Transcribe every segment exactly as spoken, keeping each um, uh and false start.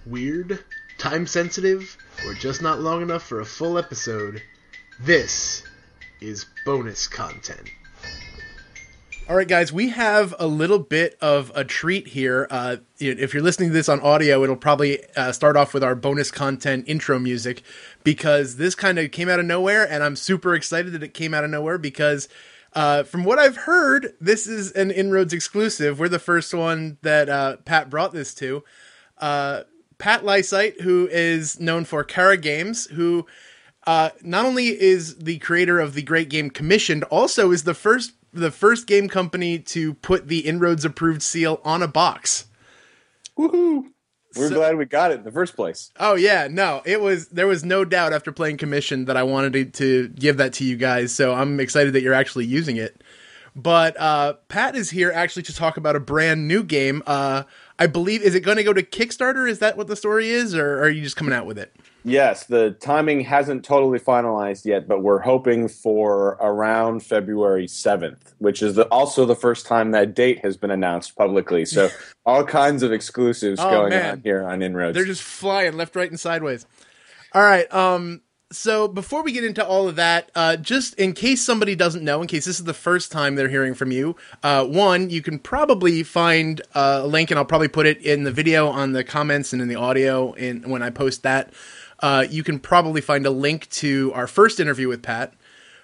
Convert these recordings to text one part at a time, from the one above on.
weird, time sensitive, or just not long enough for a full episode, this is bonus content. All right, guys, we have a little bit of a treat here. Uh, if you're listening to this on audio, it'll probably uh, start off with our bonus content intro music, because this kind of came out of nowhere, and I'm super excited that it came out of nowhere because uh, from what I've heard, this is an Inroads exclusive. We're the first one that uh, Pat brought this to. Uh, Pat Lysite, who is known for Kara Games, who uh, not only is the creator of the great game Commissioned, also is the first the first game company to put the Inroads approved seal on a box. Woohoo! We're So- glad we got it in the first place. Oh yeah, no, it was, there was no doubt after playing Commission that I wanted to, to give that to you guys. So I'm excited that you're actually using it. But uh, Pat is here actually to talk about a brand new game. Uh, I believe, is it going to go to Kickstarter? Is that what the story is, or are you just coming out with it? Yes, the timing hasn't totally finalized yet, but we're hoping for around February seventh, which is the, also the first time that date has been announced publicly. So all kinds of exclusives Oh, going man. on here on Inroads. They're just flying left, right, and sideways. All right. Um. So before we get into all of that, uh, just in case somebody doesn't know, in case this is the first time they're hearing from you, uh, one, you can probably find uh, a link, and I'll probably put it in the video on the comments and in the audio in, when I post that. Uh, you can probably find a link to our first interview with Pat.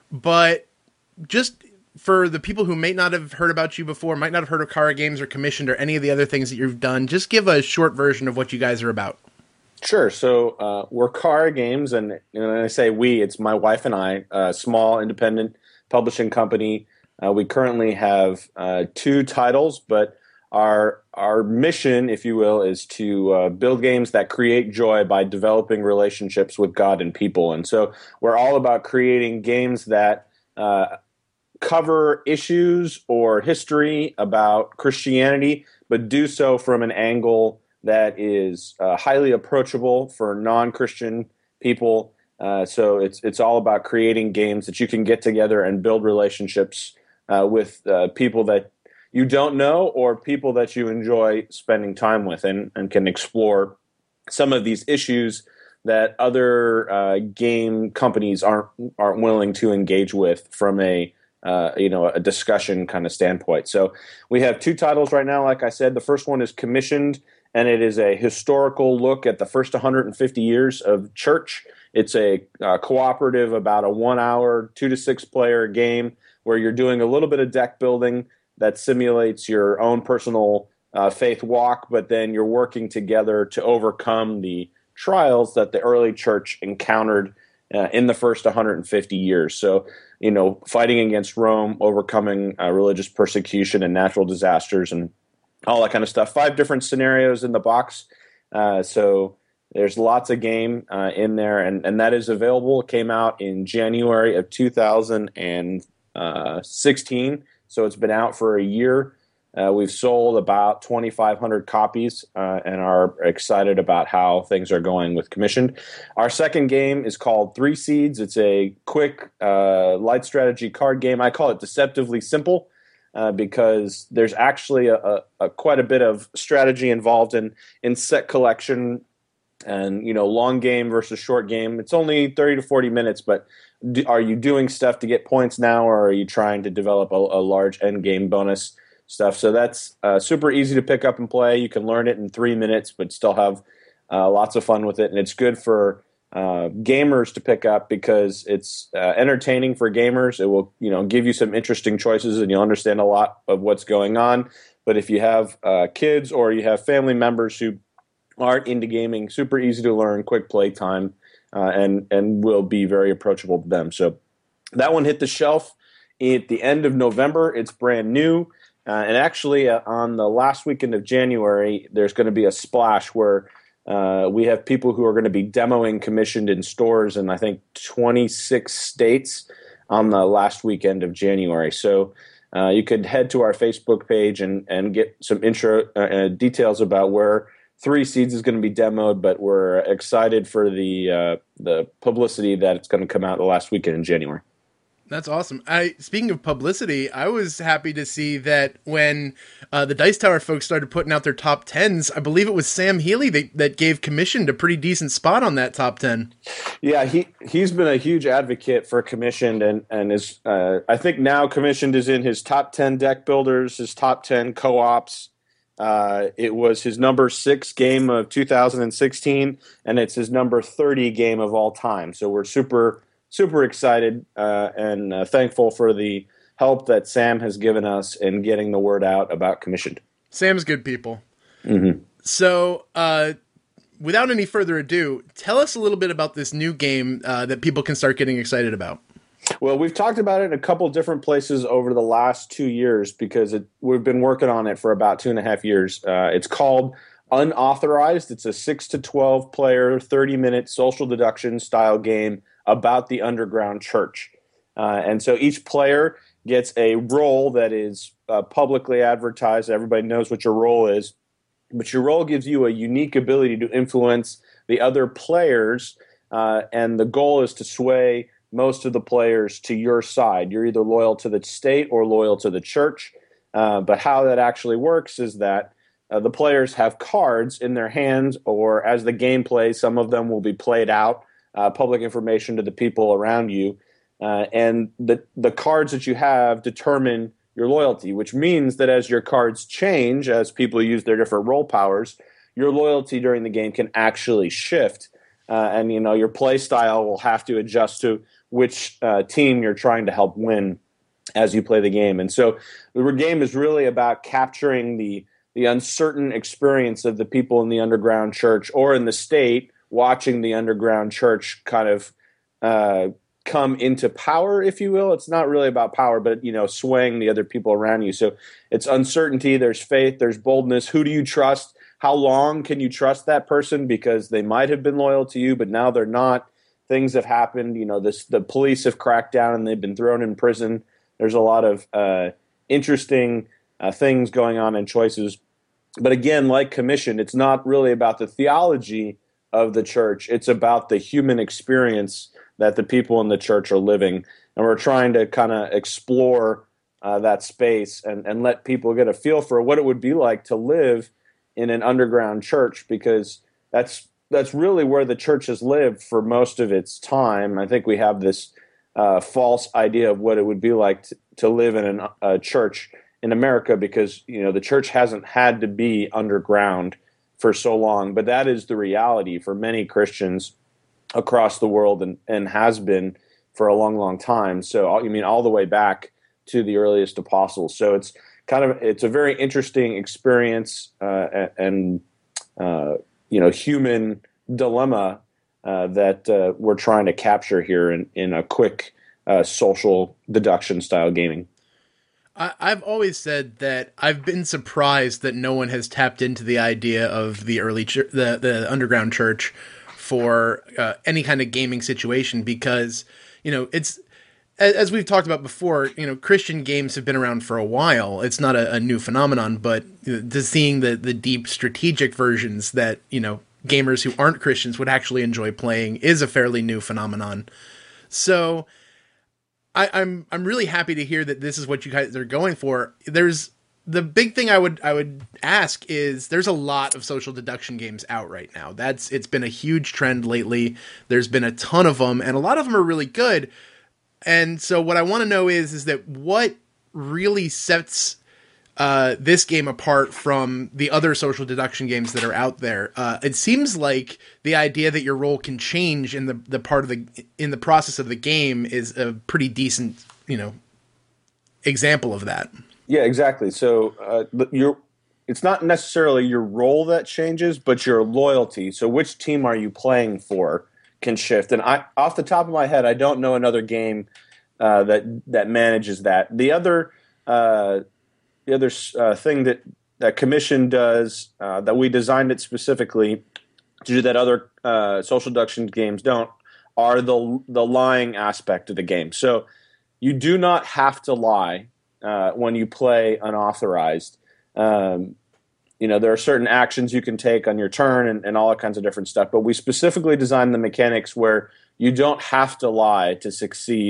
But just for the people who may not have heard about you before, might not have heard of Kara Games or Commissioned or any of the other things that you've done, just give a short version of what you guys are about. Sure. So uh, we're Kara Games, and you know, when I say we, it's my wife and I, a small independent publishing company. Uh, we currently have uh, two titles, but our our mission, if you will, is to uh, build games that create joy by developing relationships with God and people. And so we're all about creating games that uh, cover issues or history about Christianity, but do so from an angle that is uh, highly approachable for non-Christian people. Uh, so it's it's all about creating games that you can get together and build relationships uh, with uh, people that you don't know or people that you enjoy spending time with, and, and can explore some of these issues that other uh, game companies aren't aren't willing to engage with from a uh, you know a discussion kind of standpoint. So we have two titles right now. Like I said, the first one is Commissioned, and it is a historical look at the first one hundred fifty years of church. It's a uh, cooperative, about a one-hour, two to six-player game where you're doing a little bit of deck building that simulates your own personal uh, faith walk, but then you're working together to overcome the trials that the early church encountered uh, in the first one hundred fifty years. So, you know, fighting against Rome, overcoming uh, religious persecution and natural disasters, and all that kind of stuff. Five different scenarios in the box. Uh, so there's lots of game uh, in there, and, and that is available. It came out in January of two thousand sixteen, so it's been out for a year. Uh, we've sold about twenty-five hundred copies uh, and are excited about how things are going with Commissioned. Our second game is called Three Seeds. It's a quick uh, light strategy card game. I call it deceptively simple. Uh, because there's actually a, a, a quite a bit of strategy involved in, in set collection and, you know, long game versus short game. It's only thirty to forty minutes, but do, are you doing stuff to get points now, or are you trying to develop a, a large end game bonus stuff? So that's uh, super easy to pick up and play. You can learn it in three minutes, but still have uh, lots of fun with it. And it's good for Uh, gamers to pick up because it's uh, entertaining for gamers. It will, you know, give you some interesting choices, and you'll understand a lot of what's going on. But if you have uh, kids or you have family members who aren't into gaming, super easy to learn, quick play time, uh, and and will be very approachable to them. So that one hit the shelf at the end of November. It's brand new, uh, and actually uh, on the last weekend of January, there's going to be a splash where Uh, we have people who are going to be demoing Commissioned in stores in, I think, twenty-six states on the last weekend of January. So uh, you could head to our Facebook page and, and get some intro uh, uh, details about where Three Seeds is going to be demoed, but we're excited for the uh, the publicity that it's going to come out the last weekend in January. That's awesome. I speaking of publicity, I was happy to see that when uh, the Dice Tower folks started putting out their top tens, I believe it was Sam Healy that, that gave Commissioned a pretty decent spot on that top ten. Yeah, he he's been a huge advocate for Commissioned, and and is uh, I think now Commissioned is in his top ten deck builders, his top ten co-ops. Uh, it was his number six game of two thousand sixteen, and it's his number thirty game of all time. So we're super. Super excited uh, and uh, thankful for the help that Sam has given us in getting the word out about Commissioned. Sam's good people. Mm-hmm. So, uh, without any further ado, tell us a little bit about this new game uh, that people can start getting excited about. Well, we've talked about it in a couple different places over the last two years because it, we've been working on it for about two and a half years. Uh, it's called Unauthorized. It's a six to twelve player, thirty minute social deduction style game about the underground church. Uh, and so each player gets a role that is uh, publicly advertised. Everybody knows what your role is. But your role gives you a unique ability to influence the other players. Uh, and the goal is to sway most of the players to your side. You're either loyal to the state or loyal to the church. Uh, but how that actually works is that uh, the players have cards in their hands, or as the game plays, some of them will be played out. Uh, public information to the people around you. Uh, and the, the cards that you have determine your loyalty, which means that as your cards change, as people use their different role powers, your loyalty during the game can actually shift. Uh, and, you know, your play style will have to adjust to which uh, team you're trying to help win as you play the game. And so the game is really about capturing the, the uncertain experience of the people in the underground church or in the state, watching the underground church kind of uh, come into power, if you will. It's not really about power, but, you know, swaying the other people around you. So it's uncertainty, there's faith, there's boldness. Who do you trust? How long can you trust that person? Because they might have been loyal to you, but now they're not. Things have happened. You know, this, the police have cracked down and they've been thrown in prison. There's a lot of uh, interesting uh, things going on and choices. But again, like Commissioned, it's not really about the theology of the church. It's about the human experience that the people in the church are living. And we're trying to kind of explore uh, that space and, and let people get a feel for what it would be like to live in an underground church, because that's that's really where the church has lived for most of its time. I think we have this uh, false idea of what it would be like to, to live in an, a church in America, because, you know, the church hasn't had to be underground for so long, but that is the reality for many Christians across the world, and, and has been for a long, long time. So, I mean, all the way back to the earliest apostles. So it's kind of, it's a very interesting experience uh, and, uh, you know, human dilemma uh, that uh, we're trying to capture here in, in a quick uh, social deduction style gaming. I've always said that I've been surprised that no one has tapped into the idea of the early ch- the the underground church for uh, any kind of gaming situation, because, you know, it's, as we've talked about before, you know, Christian games have been around for a while. It's not a, a new phenomenon, but to seeing the the deep strategic versions that, you know, gamers who aren't Christians would actually enjoy playing is a fairly new phenomenon. So I, I'm I'm really happy to hear that this is what you guys are going for. There's the big thing I would I would ask is there's a lot of social deduction games out right now. That's it's been a huge trend lately. There's been a ton of them, and a lot of them are really good. And so what I want to know is is that what really sets uh, this game apart from the other social deduction games that are out there. Uh, it seems like the idea that your role can change in the, the part of the in the process of the game is a pretty decent, you know, example of that. Yeah, exactly. So uh, you're, it's not necessarily your role that changes, but your loyalty. So which team are you playing for can shift. And I, off the top of my head, I don't know another game uh, that that manages that. The other uh, the other uh, thing that that Commission does uh, that we designed it specifically to do that other uh, social deduction games don't are the the lying aspect of the game. So you do not have to lie uh, when you play unauthorized. Um, you know, there are certain actions you can take on your turn and, and all that kinds of different stuff. But we specifically designed the mechanics where you don't have to lie to succeed.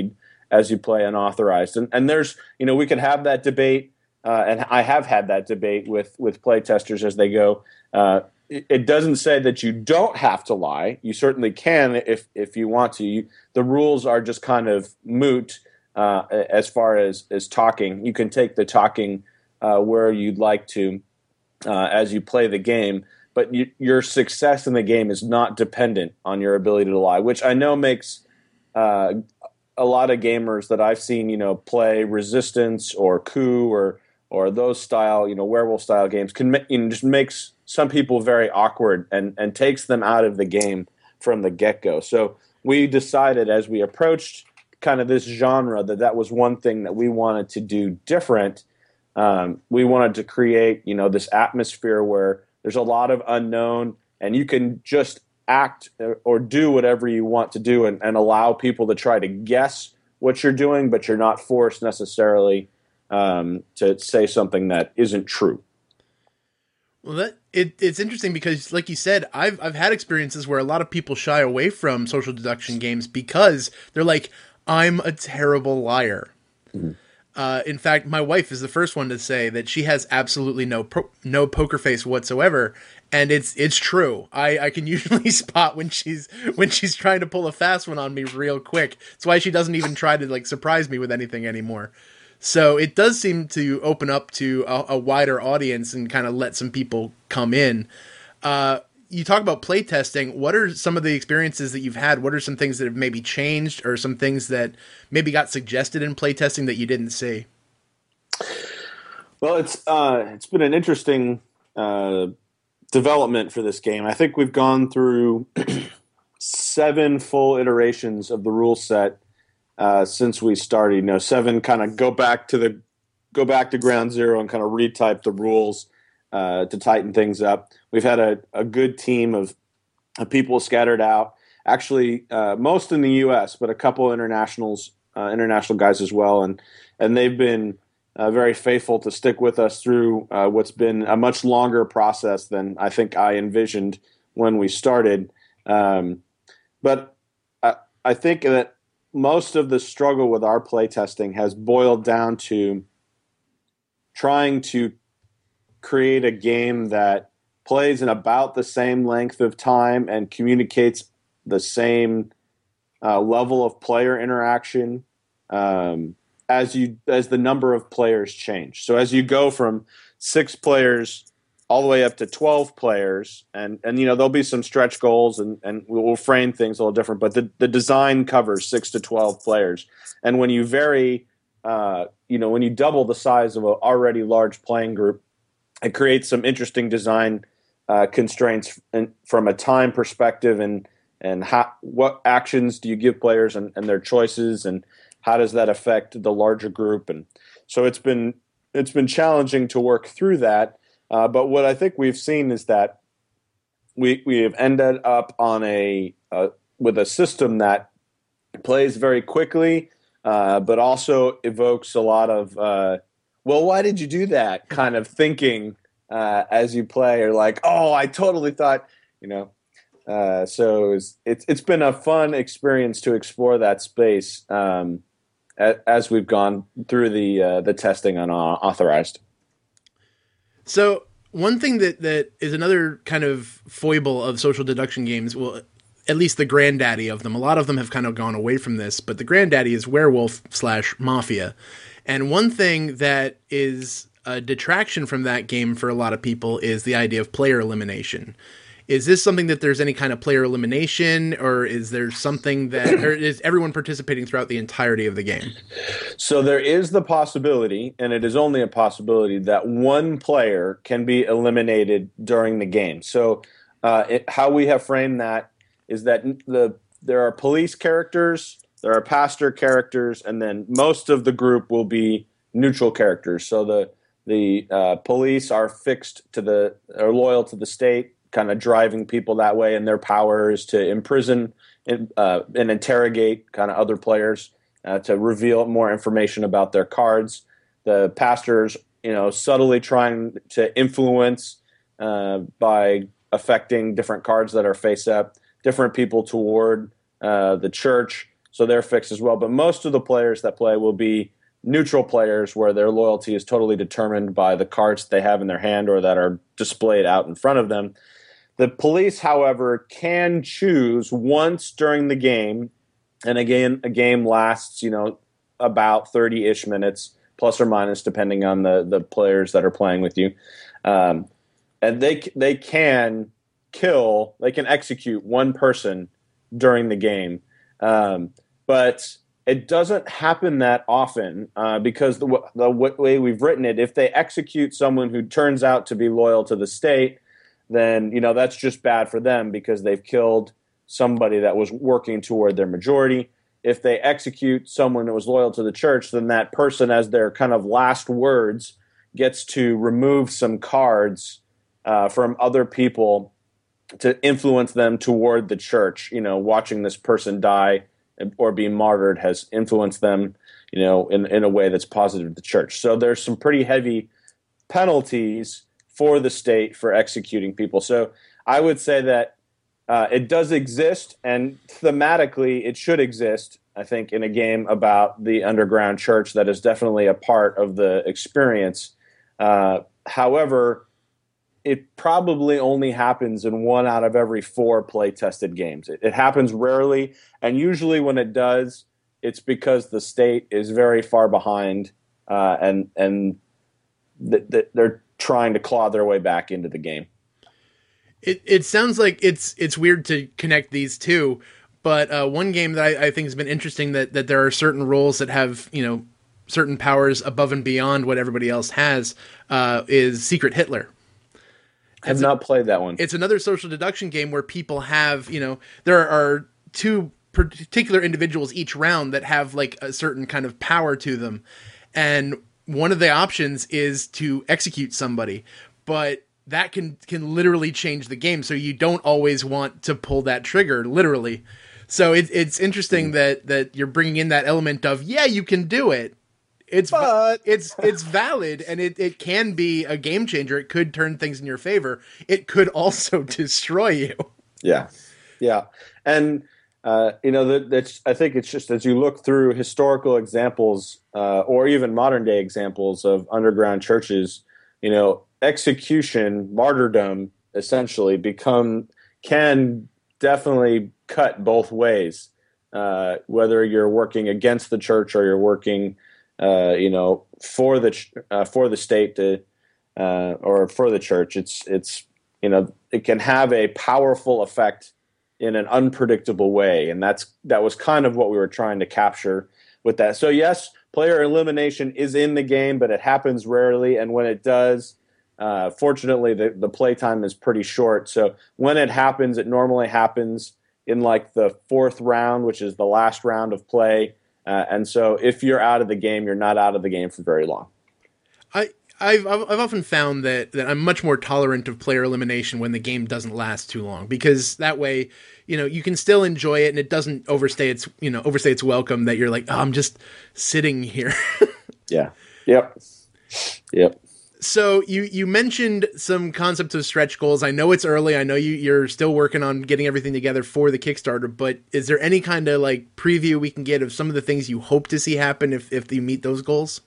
as you play unauthorized. And and there's, you know, we could have that debate, uh, and I have had that debate with with play testers as they go. Uh, it, it doesn't say that you don't have to lie. You certainly can if if you want to. You, the rules are just kind of moot uh, as far as as talking. You can take the talking uh, where you'd like to uh, as you play the game. But you, your success in the game is not dependent on your ability to lie, which I know makes uh, a lot of gamers that I've seen, you know, play Resistance or Coup or or those style, you know, werewolf style games can you know, just makes some people very awkward and and takes them out of the game from the get go. So we decided as we approached kind of this genre that that was one thing that we wanted to do different. Um, we wanted to create, you know, this atmosphere where there's a lot of unknown, and you can just act or do whatever you want to do and, and allow people to try to guess what you're doing, but you're not forced necessarily um, to say something that isn't true. Well, that it, it's interesting because, like you said, I've I've had experiences where a lot of people shy away from social deduction games because they're like, I'm a terrible liar. Mm-hmm. Uh, in fact, my wife is the first one to say that she has absolutely no pro- no poker face whatsoever, and it's it's true. I, I can usually spot when she's when she's trying to pull a fast one on me real quick. That's why she doesn't even try to like surprise me with anything anymore. So it does seem to open up to a, a wider audience and kind of let some people come in. Uh, you talk about playtesting. What are some of the experiences that you've had? What are some things that have maybe changed or some things that maybe got suggested in playtesting that you didn't see? Well, it's uh, it's been an interesting uh, development for this game. I think we've gone through seven full iterations of the rule set uh, since we started. You know, seven kind of go back to the go back to ground zero and kind of retype the rules uh, to tighten things up. We've had a, a good team of, of people scattered out. Actually, uh, most in the U S, but a couple internationals, uh, international guys as well, and and they've been uh, very faithful to stick with us through uh, what's been a much longer process than I think I envisioned when we started. Um, but I, I think that most of the struggle with our playtesting has boiled down to trying to create a game that plays in about the same length of time and communicates the same uh, level of player interaction um, as you as the number of players change. So as you go from six players all the way up to twelve players, and, and you know there'll be some stretch goals, and, and we'll frame things a little different, but the, the design covers six to twelve players. And when you vary, uh, you know, when you double the size of an already large playing group, it creates some interesting design uh, constraints in, from a time perspective, and and how, what actions do you give players and, and their choices, and how does that affect the larger group? And so it's been it's been challenging to work through that. Uh, but what I think we've seen is that we we have ended up on a uh, with a system that plays very quickly, uh, but also evokes a lot of uh, well, why did you do that kind of thinking uh, as you play, or like, oh, I totally thought, you know. Uh, so it's, it's it's been a fun experience to explore that space um, as, as we've gone through the uh, the testing on uh, authorized. So one thing that, that is another kind of foible of social deduction games, well, at least the granddaddy of them, a lot of them have kind of gone away from this, but the granddaddy is werewolf slash mafia. And one thing that is a detraction from that game for a lot of people is the idea of player elimination. Is this something that there's any kind of player elimination, or is there something that, or is everyone participating throughout the entirety of the game? So there is the possibility, and it is only a possibility, that one player can be eliminated during the game. So uh, it, how we have framed that is that the there are police characters, there are pastor characters, and then most of the group will be neutral characters. So the the uh, police are fixed to the, are loyal to the state, kind of driving people that way, and their power is to imprison and, uh, and interrogate kind of other players uh, to reveal more information about their cards. The pastors, you know, subtly trying to influence uh, by affecting different cards that are face up, different people toward uh, the church. so they're fixed as well. But most of the players that play will be neutral players where their loyalty is totally determined by the cards they have in their hand or that are displayed out in front of them. The police, however, can choose once during the game, and again, a game lasts, you know, about thirty-ish minutes, plus or minus, depending on the, the players that are playing with you. Um, and they they can kill, they can execute one person during the game. Um, but it doesn't happen that often uh, because the, the way we've written it, if they execute someone who turns out to be loyal to the state, then, you know, that's just bad for them because they've killed somebody that was working toward their majority. If they execute someone that was loyal to the church, then that person, as their kind of last words, gets to remove some cards uh, from other people to influence them toward the church. You know, watching this person die or be martyred has influenced them, you know, in, in a way that's positive to the church. So there's some pretty heavy penalties for the state for executing people. So I would say that uh, it does exist, and thematically it should exist, I think, in a game about the underground church. That is definitely a part of the experience. Uh, however, it probably only happens in one out of every four play-tested games. It, it happens rarely, and usually when it does, it's because the state is very far behind, uh, and and th- th- they're trying to claw their way back into the game. It it sounds like it's it's weird to connect these two, but uh, one game that I, I think has been interesting that that there are certain roles that have, you know, certain powers above and beyond what everybody else has uh, is Secret Hitler. I have not played that one. It's another social deduction game where people have, you know, there are two particular individuals each round that have like a certain kind of power to them, and one of the options is to execute somebody, but that can, can literally change the game. So you don't always want to pull that trigger, literally. So it, it's interesting mm. that, that you're bringing in that element of, yeah, you can do it. It's, but it's, it's valid, and it, it can be a game changer. It could turn things in your favor. It could also destroy you. Yeah. Yeah. And, Uh, you know, that, that's, I think it's just as you look through historical examples uh, or even modern day examples of underground churches, you know, execution, martyrdom, essentially become can definitely cut both ways. Uh, whether you're working against the church or you're working, uh, you know, for the ch- uh, for the state to, uh, or for the church, it's it's you know, it can have a powerful effect in an unpredictable way. And that's, that was kind of what we were trying to capture with that. So yes, player elimination is in the game, but it happens rarely. And when it does, uh, fortunately the, the play time is pretty short. So when it happens, it normally happens in like the fourth round, which is the last round of play. Uh, and so if you're out of the game, you're not out of the game for very long. I, I've I've often found that, that I'm much more tolerant of player elimination when the game doesn't last too long, because that way, you know, you can still enjoy it and it doesn't overstay its, you know, overstay its welcome that you're like, oh, I'm just sitting here. Yeah. Yep. Yep. So you, you mentioned some concepts of stretch goals. I know it's early. I know you, you're still working on getting everything together for the Kickstarter, but is there any kind of like preview we can get of some of the things you hope to see happen if, if you meet those goals?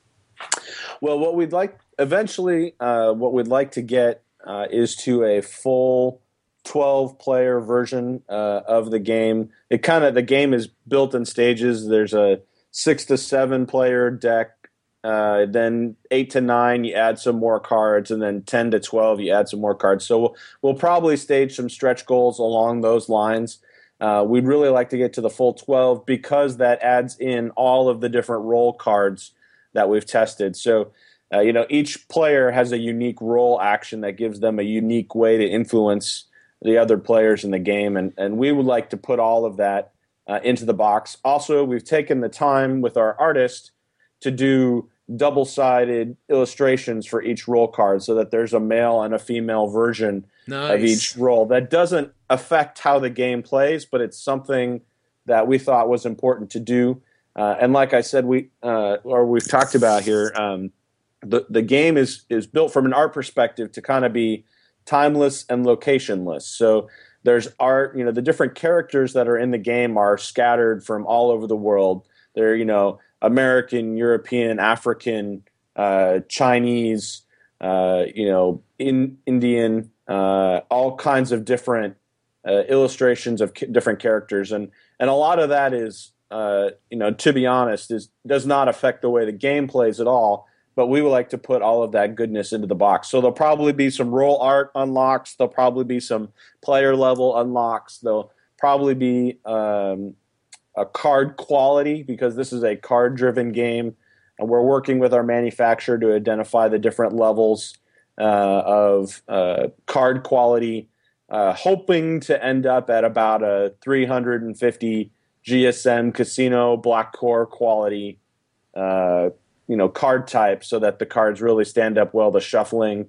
Well, what we'd like eventually, uh, what we'd like to get uh, is to a full twelve player version uh, of the game. It kind of, the game is built in stages. There's a six to seven player deck, uh, then eight to nine, you add some more cards, and then ten to twelve, you add some more cards. So we'll, we'll probably stage some stretch goals along those lines. Uh, we'd really like to get to the full twelve because that adds in all of the different role cards that we've tested. So, uh, you know, each player has a unique role action that gives them a unique way to influence the other players in the game. And, and we would like to put all of that uh, into the box. Also, we've taken the time with our artist to do double-sided illustrations for each role card so that there's a male and a female version nice. of each role. That doesn't affect how the game plays, but it's something that we thought was important to do. Uh, and like I said, we uh, or we've talked about here, um, the the game is is built from an art perspective to kind of be timeless and locationless. So there's art. You know, the different characters that are in the game are scattered from all over the world. They're, you know, American, European, African, uh, Chinese, uh, you know, in Indian, uh, all kinds of different uh, illustrations of ca- different characters, and and a lot of that is, uh, you know, to be honest, is does not affect the way the game plays at all. But we would like to put all of that goodness into the box. So there'll probably be some role art unlocks. There'll probably be some player level unlocks. There'll probably be um, a card quality, because this is a card driven game, and we're working with our manufacturer to identify the different levels uh, of uh, card quality, uh, hoping to end up at about a three hundred fifty G S M Casino Black Core quality uh you know, card type, so that the cards really stand up well to shuffling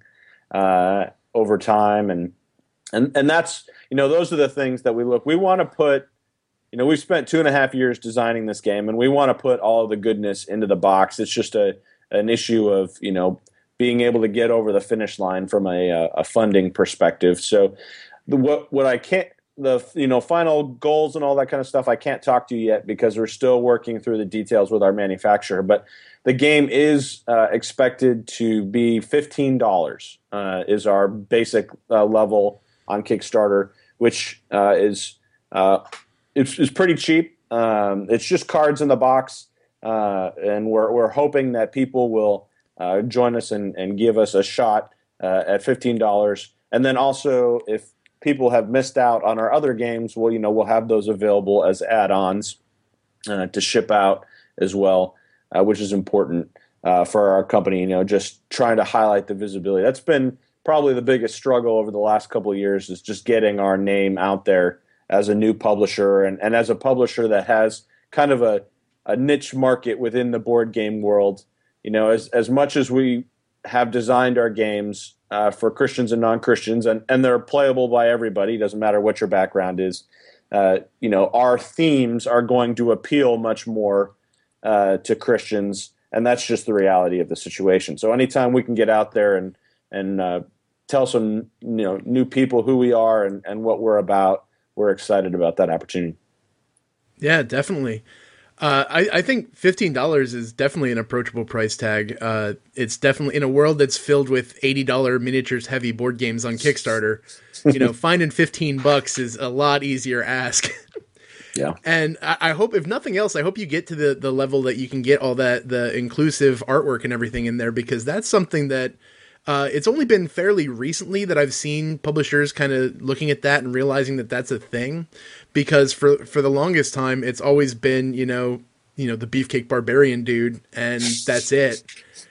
uh, over time. And, and, and that's, you know, those are the things that we look, we want to put, you know, we've spent two and a half years designing this game, and we want to put all of the goodness into the box. It's just a, an issue of, you know, being able to get over the finish line from a, a funding perspective. So the, what, what I can't, the, you know, final goals and all that kind of stuff, I can't talk to you yet, because we're still working through the details with our manufacturer. But the game is uh, expected to be fifteen dollars uh, is our basic uh, level on Kickstarter, which uh, is uh, it's, it's pretty cheap. Um, it's just cards in the box, uh, and we're we're hoping that people will uh, join us and, and give us a shot uh, at fifteen dollars. And then also, if people have missed out on our other games, well, you know, we'll have those available as add-ons uh, to ship out as well. Uh, which is important uh, for our company, you know, just trying to highlight the visibility. That's been probably the biggest struggle over the last couple of years, is just getting our name out there as a new publisher, and, and as a publisher that has kind of a, a niche market within the board game world. You know, as, as much as we have designed our games uh, for Christians and non-Christians, and, and they're playable by everybody, doesn't matter what your background is, uh, you know, our themes are going to appeal much more Uh, to Christians, and that's just the reality of the situation. So anytime we can get out there and and uh, tell some, you know, new people who we are and, and what we're about, we're excited about that opportunity. Yeah, definitely. Uh, I, I think fifteen dollars is definitely an approachable price tag. Uh, it's definitely, in a world that's filled with eighty dollars miniatures heavy board games on Kickstarter, you know, finding fifteen bucks is a lot easier ask. Yeah. And I, I hope, if nothing else, I hope you get to the, the level that you can get all that, the inclusive artwork and everything in there, because that's something that uh, it's only been fairly recently that I've seen publishers kind of looking at that and realizing that that's a thing, because for, for the longest time, it's always been, you know, you know, the Beefcake Barbarian dude, and that's it.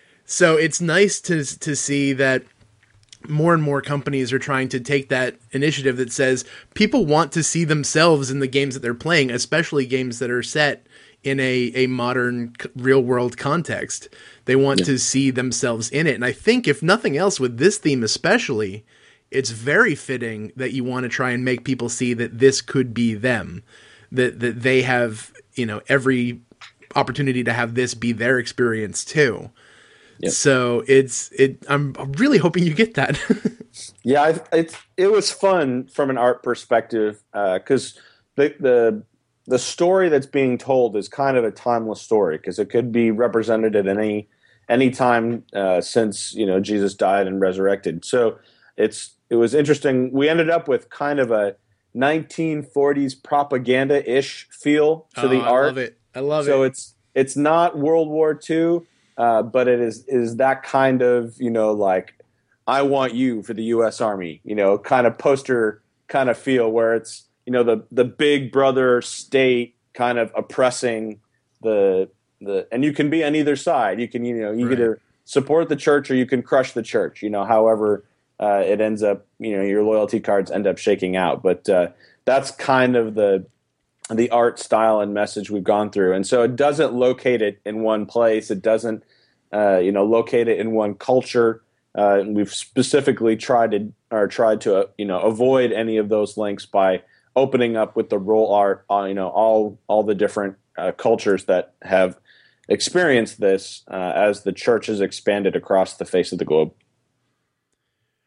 So it's nice to, to see that more and more companies are trying to take that initiative that says people want to see themselves in the games that they're playing, especially games that are set in a, a modern real world context. They want yeah. to see themselves in it. And I think, if nothing else, with this theme especially, it's very fitting that you want to try and make people see that this could be them, that, that they have, you know, every opportunity to have this be their experience too. Yep. So it's it. I'm really hoping you get that. yeah, I, it's it was fun from an art perspective, because uh, the the the story that's being told is kind of a timeless story, because it could be represented at any any time uh, since, you know, Jesus died and resurrected. So it's it was interesting. We ended up with kind of a nineteen forties propaganda-ish feel to oh, the I art. I love it. I love so it. So it's it's not World War Two. Uh, but it is is that kind of, you know, like, I want you for the U S Army, you know, kind of poster kind of feel, where it's, you know, the the big brother state kind of oppressing the the and you can be on either side. You can, you know, you right. either support the church or you can crush the church, you know, however uh, it ends up, you know, your loyalty cards end up shaking out. But uh, that's kind of the the art style and message we've gone through. And so it doesn't locate it in one place. It doesn't, uh, you know, locate it in one culture. Uh, and we've specifically tried to, or tried to, uh, you know, avoid any of those links by opening up with the role art on, you know, all, all the different uh, cultures that have experienced this uh, as the church has expanded across the face of the globe.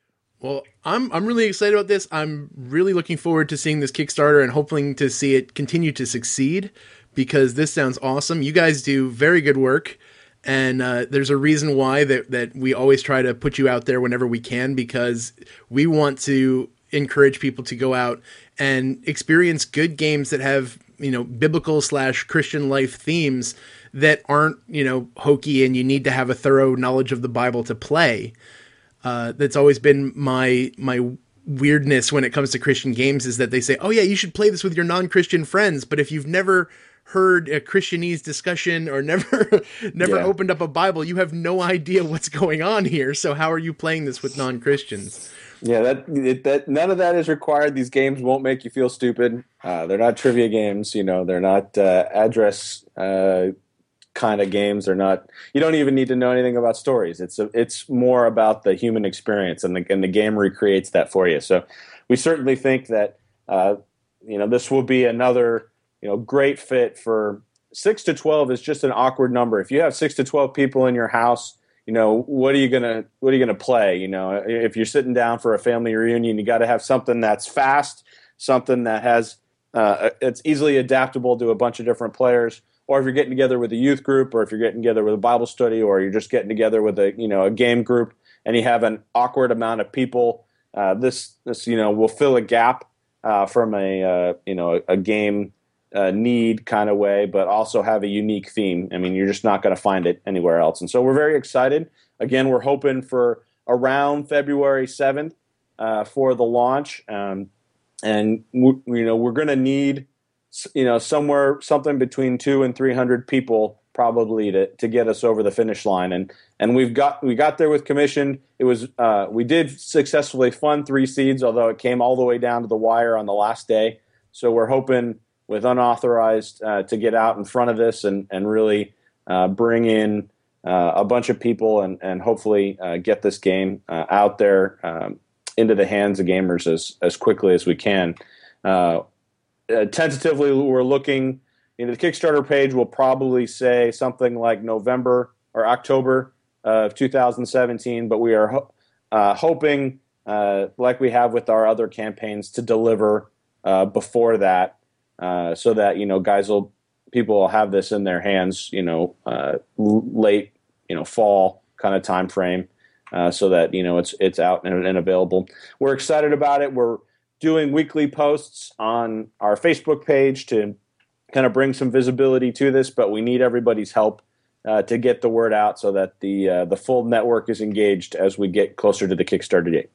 Well, I'm I'm really excited about this. I'm really looking forward to seeing this Kickstarter and hoping to see it continue to succeed, because this sounds awesome. You guys do very good work, and uh, there's a reason why that that we always try to put you out there whenever we can, because we want to encourage people to go out and experience good games that have, you know, biblical slash Christian life themes that aren't, you know, hokey and you need to have a thorough knowledge of the Bible to play. Uh, that's always been my my weirdness when it comes to Christian games, is that they say, oh yeah, you should play this with your non-Christian friends. But if you've never heard a Christianese discussion or never never Yeah. opened up a Bible, you have no idea what's going on here. So how are you playing this with non-Christians? Yeah, that it, that none of that is required. These games won't make you feel stupid. Uh, they're not trivia games. You know, they're not uh, address uh, kind of games. They're not. You don't even need to know anything about stories. It's a, it's more about the human experience, and the and the game recreates that for you. So, we certainly think that uh, you know this will be another you know great fit for six to twelve. Is just an awkward number. If you have six to twelve people in your house, you know, what are you gonna what are you gonna play? You know, if you're sitting down for a family reunion, you got to have something that's fast, something that has uh, it's easily adaptable to a bunch of different players. Or if you're getting together with a youth group, or if you're getting together with a Bible study, or you're just getting together with a you know a game group, and you have an awkward amount of people, uh, this this you know will fill a gap uh, from a uh, you know a, a game uh, need kind of way, but also have a unique theme. I mean, you're just not going to find it anywhere else. And so we're very excited. Again, we're hoping for around February seventh uh, for the launch, um, and we, you know we're going to need. You know, somewhere something between two and three hundred people probably to, to get us over the finish line, and and we've got we got there with commission. It was uh, we did successfully fund three seeds, although it came all the way down to the wire on the last day. So we're hoping with unauthorized uh, to get out in front of this and and really uh, bring in uh, a bunch of people and and hopefully uh, get this game uh, out there um, into the hands of gamers as as quickly as we can. Uh, Uh, tentatively, we're looking, you know, the Kickstarter page will probably say something like November or October of two thousand seventeen, but we are ho- uh, hoping, uh, like we have with our other campaigns, to deliver uh, before that, uh, so that you know, guys will people will have this in their hands, you know, uh, l- late, you know, fall kind of time frame, uh, so that you know it's it's out and, and available. We're excited about it. We're doing weekly posts on our Facebook page to kind of bring some visibility to this, but we need everybody's help uh, to get the word out so that the uh, the full network is engaged as we get closer to the Kickstarter date.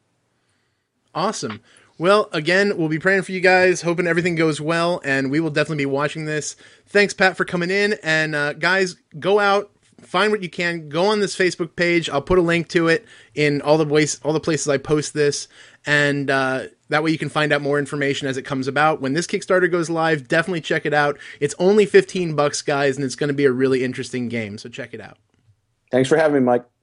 Awesome. Well, again, we'll be praying for you guys, hoping everything goes well, and we will definitely be watching this. Thanks, Pat, for coming in. And uh, guys, go out, find what you can. Go on this Facebook page. I'll put a link to it in all the ways, all the places I post this, and uh, that way you can find out more information as it comes about. When this Kickstarter goes live, definitely check it out. It's only fifteen bucks, guys, and it's going to be a really interesting game, so check it out. Thanks for having me, Mike.